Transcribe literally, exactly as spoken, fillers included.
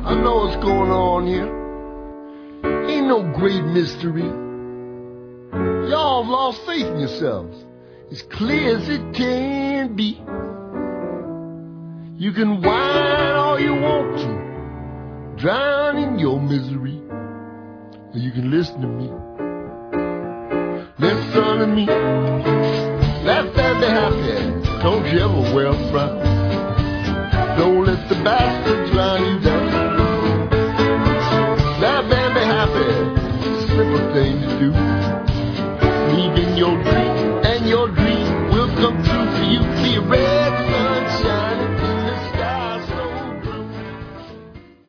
I know what's going on here. Ain't no great mystery. Y'all have lost faith in yourselves. As clear as it can be. You can whine all you want to, drown in your misery. Or you can listen to me. Listen to me. Laugh and be happy. Don't you ever wear a frown. Don't let the bastards drown you down. Laugh and be happy. Simple thing to do. Leaving your